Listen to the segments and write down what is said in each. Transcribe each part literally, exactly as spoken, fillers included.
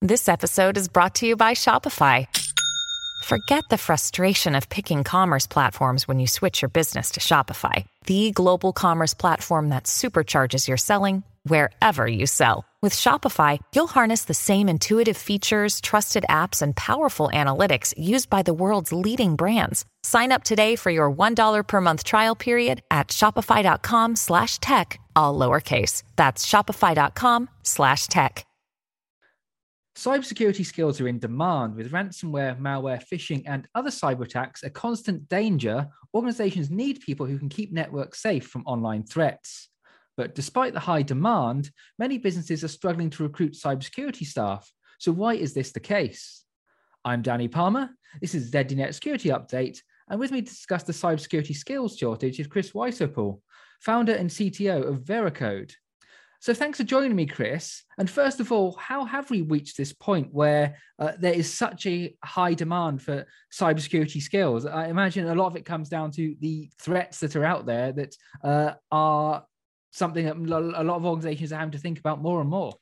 This episode is brought to you by Shopify. Forget the frustration of picking commerce platforms when you switch your business to Shopify, the global commerce platform that supercharges your selling wherever you sell. With Shopify, you'll harness the same intuitive features, trusted apps, and powerful analytics used by the world's leading brands. Sign up today for your one dollar per month trial period at shopify.com slash tech, all lowercase. That's shopify.com slash tech. Cybersecurity skills are in demand. With ransomware, malware, phishing, and other cyber attacks a constant danger, organizations need people who can keep networks safe from online threats. But despite the high demand, many businesses are struggling to recruit cybersecurity staff. So why is this the case? I'm Danny Palmer. This is Z D Net Security Update. And with me to discuss the cybersecurity skills shortage is Chris Weisopol, founder and C T O of Veracode. So thanks for joining me, Chris. And first of all, how have we reached this point where uh, there is such a high demand for cybersecurity skills? I imagine a lot of it comes down to the threats that are out there that uh, are something that a lot of organizations are having to think about more and more.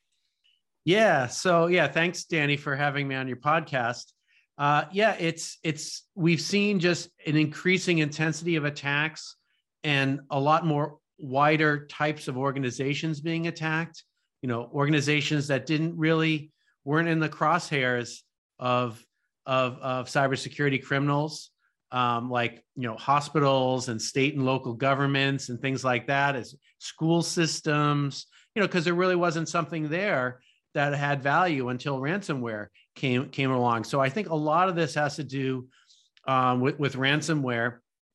Yeah. So yeah, thanks, Danny, for having me on your podcast. Uh, yeah, it's it's we've seen just an increasing intensity of attacks and a lot more wider types of organizations being attacked, you know, organizations that didn't really weren't in the crosshairs of of, of cybersecurity criminals, um, like, you know, hospitals and state and local governments and things like that, as school systems, you know, because there really wasn't something there that had value until ransomware came came along. So I think a lot of this has to do um, with, with ransomware.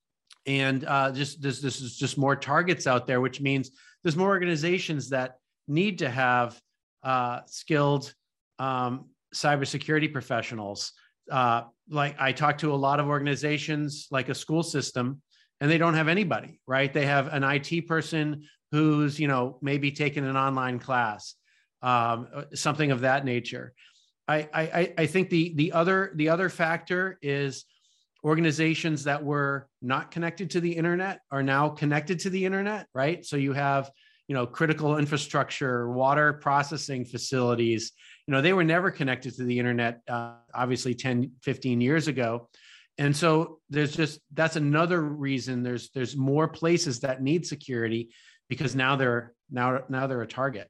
And uh, just this, this is just more targets out there, which means there's more organizations that need to have uh, skilled um, cybersecurity professionals. Uh, like I talk to a lot of organizations, like a school system, and they don't have anybody, right? They have an I T person who's, you know, maybe taking an online class, um, something of that nature. I, I, I think the the other the other factor is organizations that were not connected to the internet are now connected to the internet, right? So you have, you know, critical infrastructure, water processing facilities, you know, they were never connected to the internet, uh, obviously ten, fifteen years ago. And so there's just, that's another reason there's, there's more places that need security because now they're, now, now they're a target.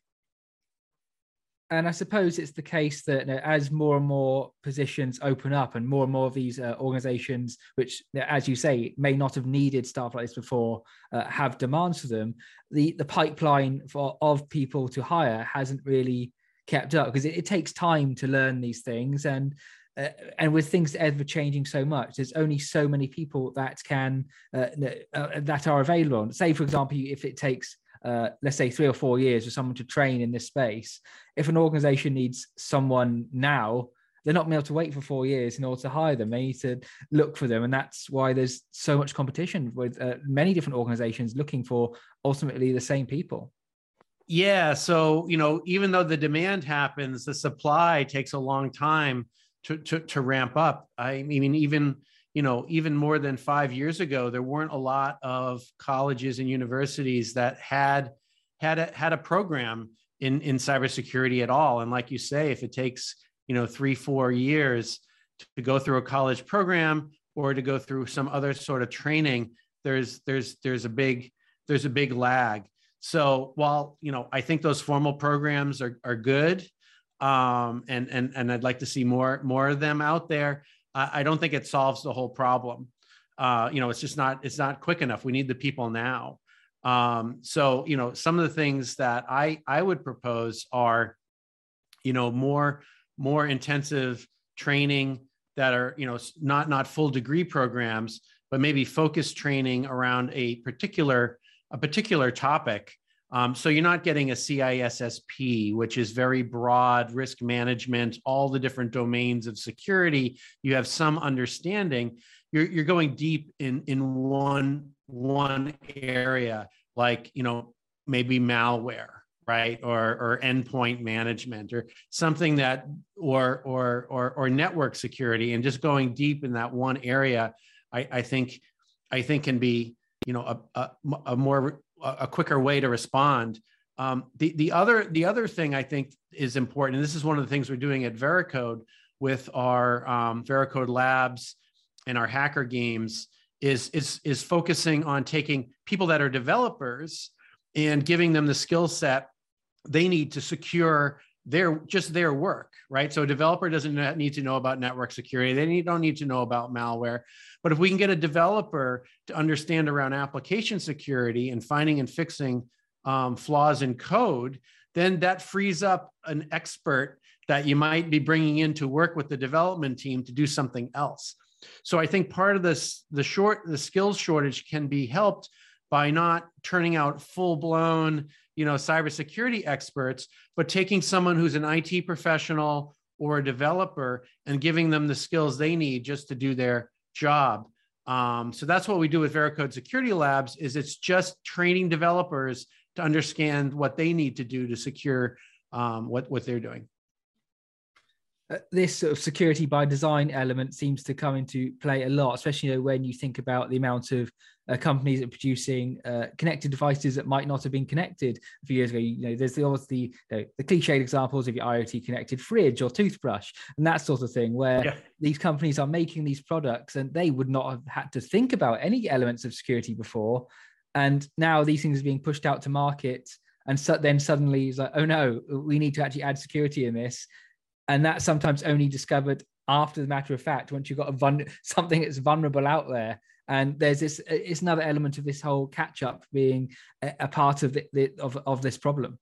And I suppose it's the case that, you know, as more and more positions open up and more and more of these uh, organizations, which, as you say, may not have needed staff like this before, uh, have demands for them, the, the pipeline for, of people to hire hasn't really kept up because it, it takes time to learn these things. And uh, and with things ever changing so much, there's only so many people that can, uh, uh, that are available. Say, for example, if it takes Uh, let's say three or four years for someone to train in this space. If an organization needs someone now, they're not going to be able to wait for four years in order to hire them. They need to look for them. And that's why there's so much competition with uh, many different organizations looking for ultimately the same people. Yeah. So, you know, even though the demand happens, the supply takes a long time to, to, to ramp up. I mean, even you know, even more than five years ago, there weren't a lot of colleges and universities that had had a, had a program in, in cybersecurity at all. And like you say, if it takes, you know, three, four years to go through a college program or to go through some other sort of training, there's there's there's a big there's a big lag. So while, you know, I think those formal programs are are good, um, and and and I'd like to see more more of them out there, I don't think it solves the whole problem. Uh, you know, it's just not, it's not quick enough. We need the people now. Um, so, you know, some of the things that I, I would propose are, you know, more, more intensive training that are, you know, not, not full degree programs, but maybe focused training around a particular, a particular topic. Um, so you're not getting a C I S S P, which is very broad risk management, all the different domains of security. You have some understanding. You're, you're going deep in, in one, one area, like, you know, maybe malware, right? Or, or endpoint management or something that, or, or, or, or network security, and just going deep in that one area, I, I think, I think can be, you know, a, a, a more a quicker way to respond Um, the, the, other, the other thing I think is important, and this is one of the things we're doing at Veracode with our um, Veracode Labs and our hacker games, is, is, is focusing on taking people that are developers and giving them the skill set they need to secure their just their work, right? So a developer doesn't need to know about network security. They need, don't need to know about malware. But if we can get a developer to understand around application security and finding and fixing um, flaws in code, then that frees up an expert that you might be bringing in to work with the development team to do something else. So I think part of this, the short, the skills shortage can be helped by not turning out full-blown, you know, cybersecurity experts, but taking someone who's an I T professional or a developer and giving them the skills they need just to do their job. Um, so that's what we do with Veracode Security Labs, is it's just training developers to understand what they need to do to secure um, what, what they're doing. Uh, this sort of security by design element seems to come into play a lot, especially, you know, when you think about the amount of uh, companies that are producing uh, connected devices that might not have been connected a few years ago. You know, there's the obviously you know, the cliched examples of your IoT connected fridge or toothbrush and that sort of thing, where yeah. these companies are making these products and they would not have had to think about any elements of security before. And now these things are being pushed out to market. And so then suddenly it's like, oh no, we need to actually add security in this. And that's sometimes only discovered after the matter of fact, once you've got a vul- something that's vulnerable out there. And there's this, it's another element of this whole catch up being a, a part of, the, the, of, of this problem.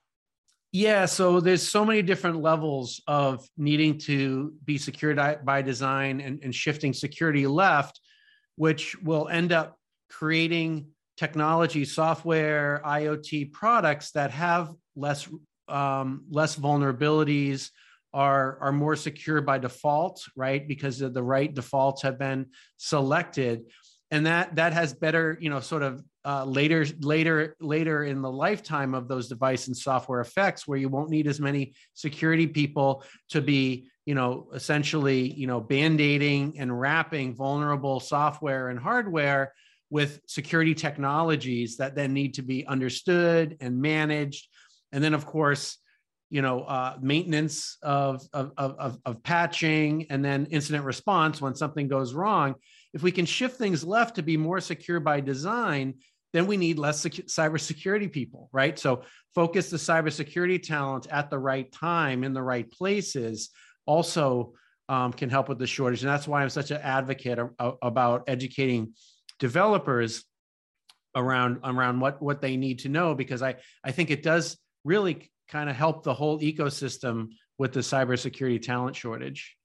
Yeah, so there's so many different levels of needing to be secured by design and, and shifting security left, which will end up creating technology, software, IoT products that have less, um, less vulnerabilities, are, are more secure by default, right? Because the right defaults have been selected. And that, that has better, you know, sort of uh, later, later, later in the lifetime of those device and software effects, where you won't need as many security people to be, you know, essentially, you know, band-aiding and wrapping vulnerable software and hardware with security technologies that then need to be understood and managed. And then, of course, you know, uh, maintenance of, of, of, of patching, and then incident response when something goes wrong. If we can shift things left to be more secure by design, then we need less secu- cybersecurity people, right? So focus the cybersecurity talent at the right time in the right places also um, can help with the shortage. And that's why I'm such an advocate of, about educating developers around, around what, what they need to know, because I, I think it does really kind of help the whole ecosystem with the cybersecurity talent shortage.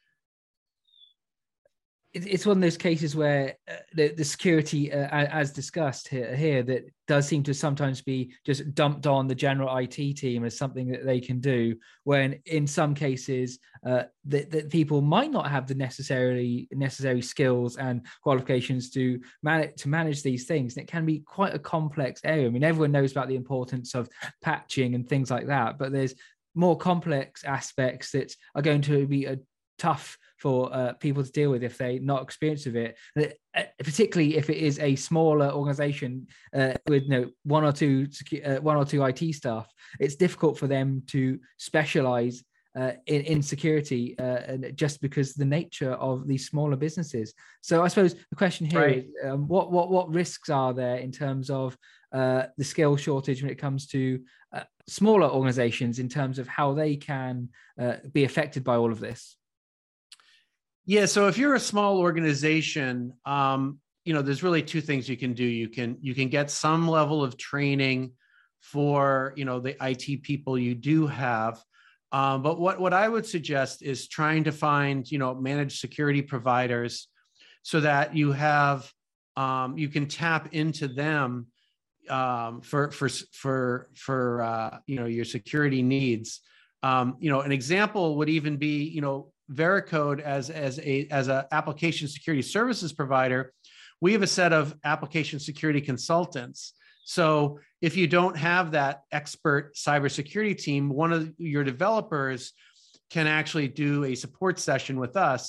It's one of those cases where uh, the, the security, uh, as discussed here, here, that does seem to sometimes be just dumped on the general I T team as something that they can do, when in some cases uh, that, that people might not have the necessarily necessary skills and qualifications to manage to manage these things. And it can be quite a complex area. I mean, everyone knows about the importance of patching and things like that, but there's more complex aspects that are going to be a tough for uh, people to deal with if they're not experienced with it, uh, particularly if it is a smaller organization uh, with you know, one or two uh, one or two I T staff. It's difficult for them to specialize uh, in, in security, uh, and just because of the nature of these smaller businesses. So I suppose the question here right. is, um, what what what risks are there in terms of uh, the skill shortage when it comes to uh, smaller organizations, in terms of how they can uh, be affected by all of this? Yeah, so if you're a small organization, um, you know, there's really two things you can do. You can you can get some level of training for, you know, the I T people you do have. Um, but what, what I would suggest is trying to find, you know, managed security providers so that you have, um, you can tap into them um, for, for, for, for uh, you know, your security needs. Um, you know, an example would even be, you know, Veracode as, as a as an application security services provider. We have a set of application security consultants. So if you don't have that expert cybersecurity team, one of your developers can actually do a support session with us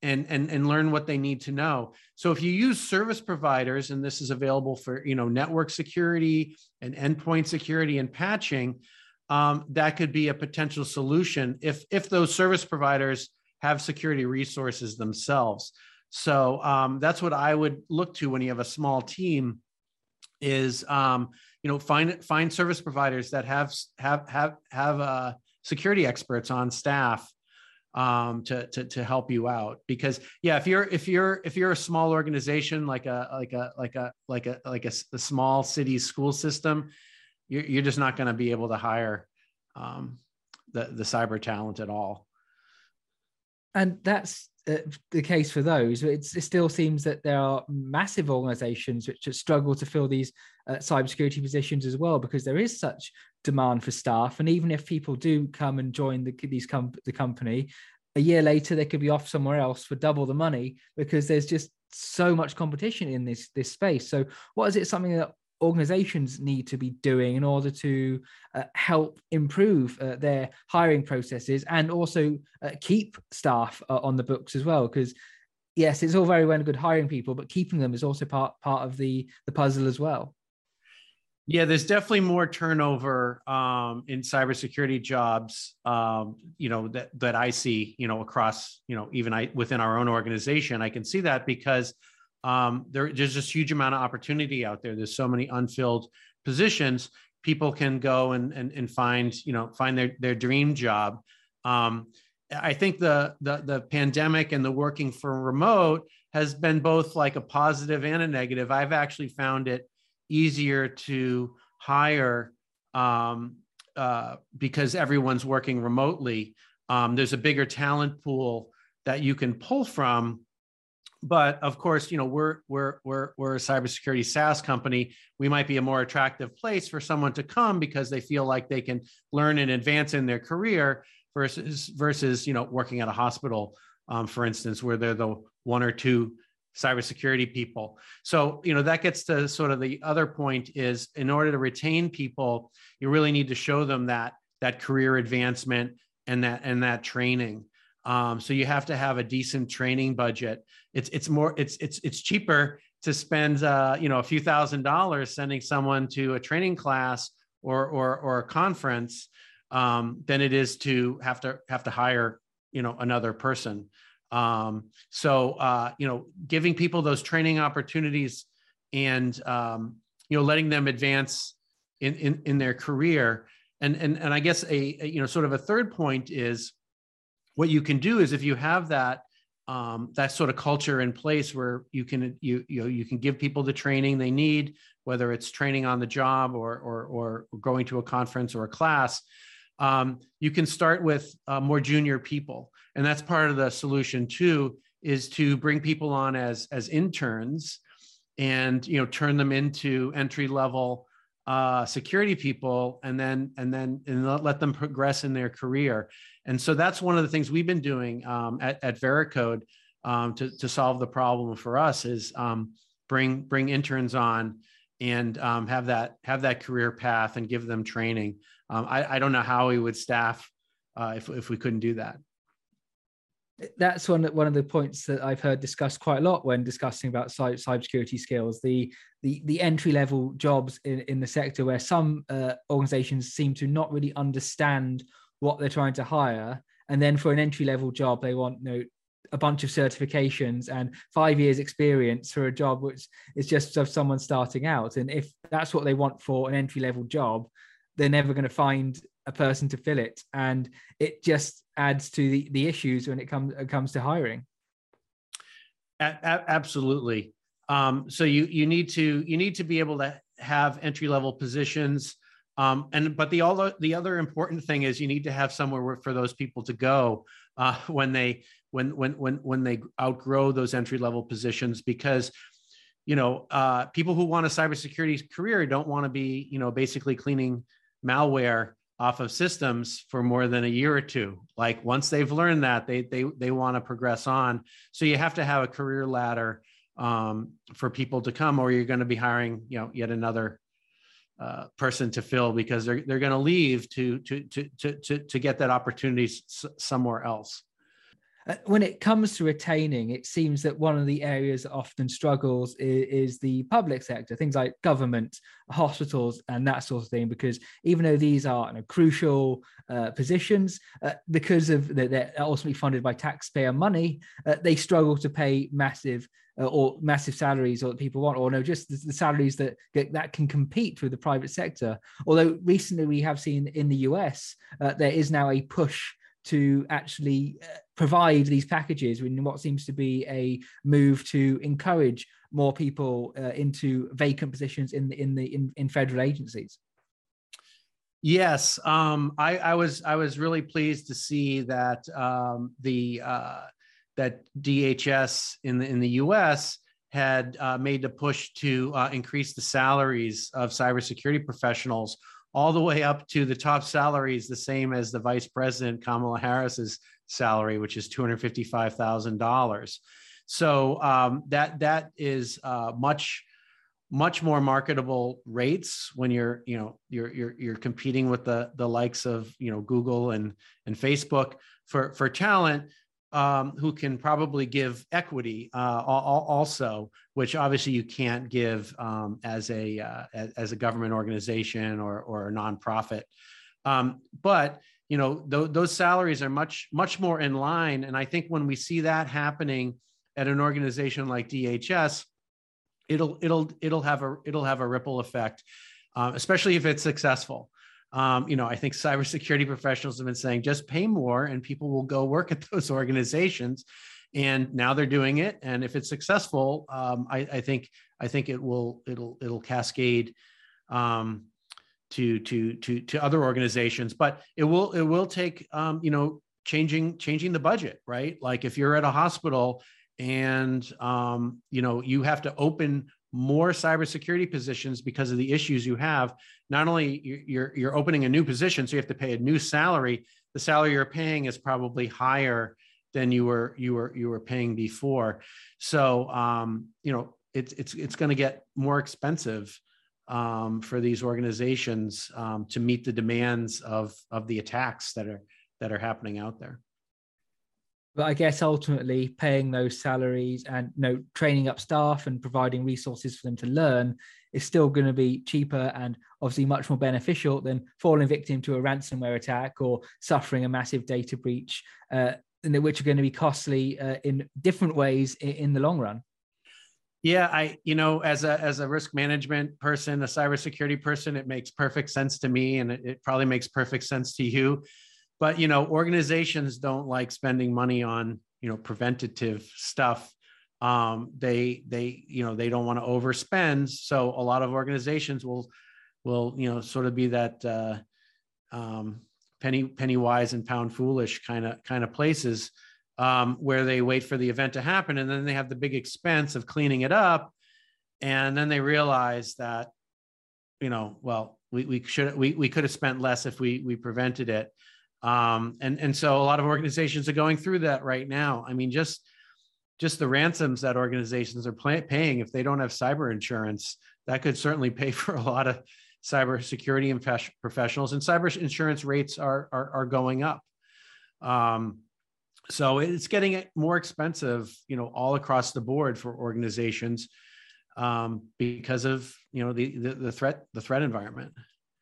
and, and, and learn what they need to know. So if you use service providers, and this is available for, you know, network security and endpoint security and patching, um, that could be a potential solution if, if those service providers have security resources themselves. So um, that's what I would look to when you have a small team is, um, you know, find, find service providers that have, have, have, have uh, security experts on staff um, to, to, to help you out. Because yeah, if you're, if you're, if you're a small organization, like a, like a, like a, like a, like a, a small city school system, you're, you're just not going to be able to hire um, the, the cyber talent at all. And that's uh, the case for those. It's, it still seems that there are massive organizations which struggle to fill these uh, cybersecurity positions as well, because there is such demand for staff. And even if people do come and join the, these com- the company, a year later, they could be off somewhere else for double the money because there's just so much competition in this, this space. So what is it something that organizations need to be doing in order to uh, help improve uh, their hiring processes and also uh, keep staff uh, on the books as well? Because yes, it's all very well and good hiring people, but keeping them is also part part of the the puzzle as well. Yeah, there's definitely more turnover um, in cybersecurity jobs, um, you know, that that I see, you know, across, you know, even I within our own organization. I can see that because um, there, there's just huge amount of opportunity out there. There's so many unfilled positions. People can go and and, and find, you know, find their their dream job. Um, I think the, the the pandemic and the working for remote has been both like a positive and a negative. I've actually found it easier to hire um, uh, because everyone's working remotely. Um, there's a bigger talent pool that you can pull from. But of course, you know, we're we're we're we're a cybersecurity SaaS company. We might be a more attractive place for someone to come because they feel like they can learn and advance in their career versus versus you know working at a hospital, um, for instance, where they're the one or two cybersecurity people. So, you know, that gets to sort of the other point is in order to retain people, you really need to show them that, that career advancement and that, and that training. Um, so you have to have a decent training budget. It's, it's more, it's, it's, it's cheaper to spend, uh, you know, a few thousand dollars sending someone to a training class or, or, or a conference um, than it is to have to have to hire, you know, another person. Um, so, uh, you know, giving people those training opportunities and, um, you know, letting them advance in, in, in their career. And, and, and I guess a, a, you know, sort of a third point is what you can do is if you have that, um, that sort of culture in place where you can, you, you know, you can give people the training they need, whether it's training on the job or, or, or going to a conference or a class. Um, you can start with uh, more junior people. And that's part of the solution too, is to bring people on as, as interns and, you know, turn them into entry level uh, security people and then, and then, and let them progress in their career. And so that's one of the things we've been doing um, at, at Veracode um, to, to solve the problem for us is um, bring, bring interns on and um, have that, have that career path and give them training. Um, I, I don't know how we would staff uh, if, if we couldn't do that. That's one one of the points that I've heard discussed quite a lot when discussing about cyber cybersecurity skills. The the the entry level jobs in, in the sector, where some uh, organizations seem to not really understand what they're trying to hire, and then for an entry level job, they want you know a bunch of certifications and five years experience for a job which is just of someone starting out. And if that's what they want for an entry level job, they're never going to find a person to fill it, and it just adds to the, the issues when it comes it comes to hiring. A- a- absolutely. Um, so you you need to you need to be able to have entry level positions, um, and but the all the other important thing is you need to have somewhere where, for those people to go uh, when they when when when when they outgrow those entry level positions, because you know uh, people who want a cybersecurity career don't want to be you know basically cleaning malware off of systems for more than a year or two. Like once they've learned that, they they they want to progress on. So you have to have a career ladder um, for people to come, or you're going to be hiring, you know, yet another uh, person to fill because they're they're going to leave to to to to to to get that opportunity s- somewhere else. Uh, when it comes to retaining, it seems that one of the areas that often struggles is, is the public sector, things like government, hospitals, and that sort of thing, because even though these are, you know, crucial uh, positions, uh, because of the, they're ultimately funded by taxpayer money, uh, they struggle to pay massive uh, or massive salaries or that people want, or no, just the, the salaries that that can compete with the private sector. Although recently we have seen in the U S, uh, there is now a push to actually uh, provide these packages in what seems to be a move to encourage more people uh, into vacant positions in the in the in, in federal agencies. Yes, um, I, I was I was really pleased to see that um, the uh, that D H S in the in the U S had uh, made the push to uh, increase the salaries of cybersecurity professionals all the way up to the top salaries, the same as the Vice President Kamala Harris's salary, which is two hundred fifty-five thousand dollars. So um, that that is uh, much much more marketable rates when you're you know you're you're you're competing with the the likes of you know Google and and Facebook for for talent. Um, who can probably give equity uh, also, which obviously you can't give um, as a uh, as, as a government organization or or a nonprofit. Um, but you know th- those salaries are much much more in line, and I think when we see that happening at an organization like D H S, it'll it'll it'll have a it'll have a ripple effect, uh, especially if it's successful. Um, you know, I think cybersecurity professionals have been saying just pay more and people will go work at those organizations. And now they're doing it. And if it's successful, um, I, I think I think it will it'll it'll cascade um, to to to to other organizations. But it will it will take um, you know changing changing the budget, right? Like if you're at a hospital and um, you know you have to open more cybersecurity positions because of the issues you have. Not only you're you're opening a new position, so you have to pay a new salary. The salary you're paying is probably higher than you were you were you were paying before. So um, you know it's it's it's going to get more expensive um, for these organizations um, to meet the demands of of the attacks that are that are happening out there. But I guess ultimately paying those salaries and you know, training up staff and providing resources for them to learn is still going to be cheaper and obviously much more beneficial than falling victim to a ransomware attack or suffering a massive data breach, uh, which are going to be costly uh, in different ways in, in the long run. Yeah, I, you know, as a as a risk management person, a cybersecurity person, it makes perfect sense to me, and it, it probably makes perfect sense to you. But, you know, organizations don't like spending money on, you know, preventative stuff. Um, they, they, you know, they don't want to overspend. So a lot of organizations will, will, you know, sort of be that uh, um, penny, penny wise and pound foolish kind of, kind of places um, where they wait for the event to happen. And then they have the big expense of cleaning it up. And then they realize that, you know, well, we, we should, we, we could have spent less if we, we prevented it. Um, and, and so a lot of organizations are going through that right now. I mean, just, just the ransoms that organizations are pay, paying, if they don't have cyber insurance, that could certainly pay for a lot of cybersecurity professionals, and cyber insurance rates are, are, are going up. Um, so it's getting more expensive, you know, all across the board for organizations um, because of, you know, the, the, the threat, the threat environment.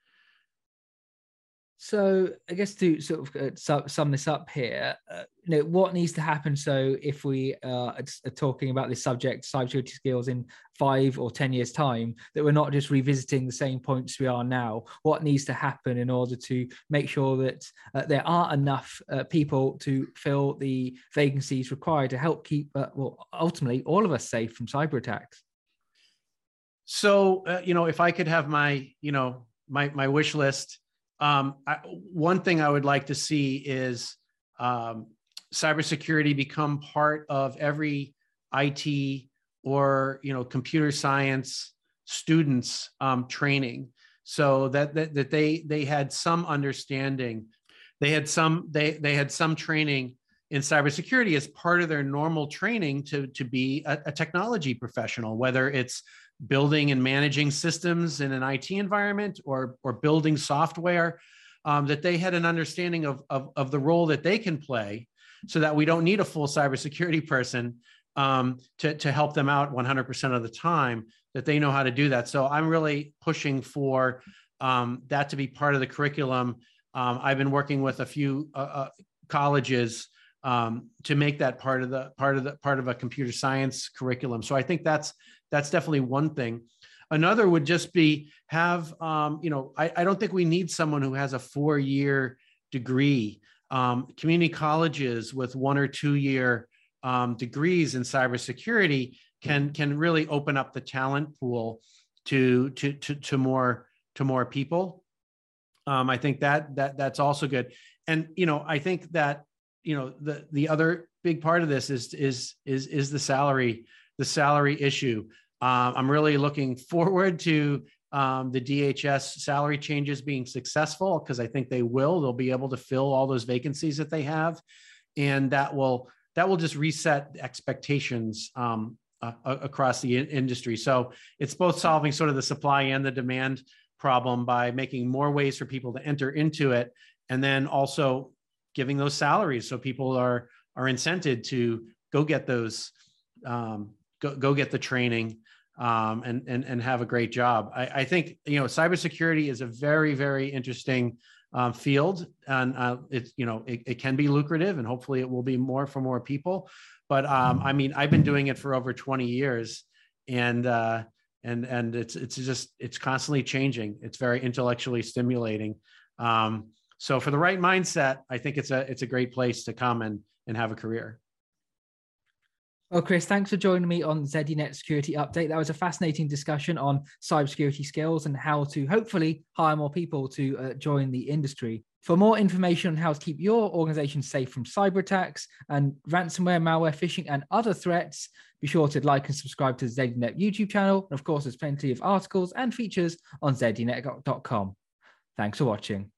So I guess to sort of uh, sum this up here, uh, you know, what needs to happen? So if we uh, are talking about this subject, cybersecurity skills in five or ten years time, that we're not just revisiting the same points we are now, what needs to happen in order to make sure that uh, there are enough uh, people to fill the vacancies required to help keep, uh, well, ultimately all of us safe from cyber attacks? So, uh, you know, if I could have my, you know, my, my wish list, Um, I, one thing I would like to see is um, cybersecurity become part of every I T or you know computer science students' um, training, so that, that that they they had some understanding, they had some they they had some training in cybersecurity as part of their normal training to to be a, a technology professional, whether it's building and managing systems in an I T environment or, or building software, um, that they had an understanding of, of, of the role that they can play so that we don't need a full cybersecurity person um, to, to help them out one hundred percent of the time, that they know how to do that. So I'm really pushing for um, that to be part of the curriculum. Um, I've been working with a few uh, uh, colleges um, to make that part of the part of the part of a computer science curriculum. So I think that's that's definitely one thing. Another would just be have, um, you know, I, I don't think we need someone who has a four-year degree. Um, community colleges with one or two-year um, degrees in cybersecurity can can really open up the talent pool to to to, to more to more people. Um, I think that that that's also good. And you know, I think that you know the the other big part of this is is is is the salary the salary issue. Uh, I'm really looking forward to um, the D H S salary changes being successful, because I think they will. They'll be able to fill all those vacancies that they have, and that will that will just reset expectations um, uh, across the in- industry. So it's both solving sort of the supply and the demand problem by making more ways for people to enter into it, and then also giving those salaries so people are are incented to go get those um, go go get the training um, and and and have a great job. I, I think you know cybersecurity is a very very interesting um, field, and uh, it's you know it, it can be lucrative, and hopefully it will be more for more people. But um, I mean, I've been doing it for over twenty years, and uh, and and it's it's just it's constantly changing. It's very intellectually stimulating. Um, so for the right mindset, I think it's a it's a great place to come and and have a career. Well, Chris, thanks for joining me on ZDNet Security Update. That was a fascinating discussion on cybersecurity skills and how to hopefully hire more people to uh, join the industry. For more information on how to keep your organization safe from cyber attacks and ransomware, malware, phishing, and other threats, be sure to like and subscribe to the ZDNet YouTube channel. And of course, there's plenty of articles and features on Z D net dot com. Thanks for watching.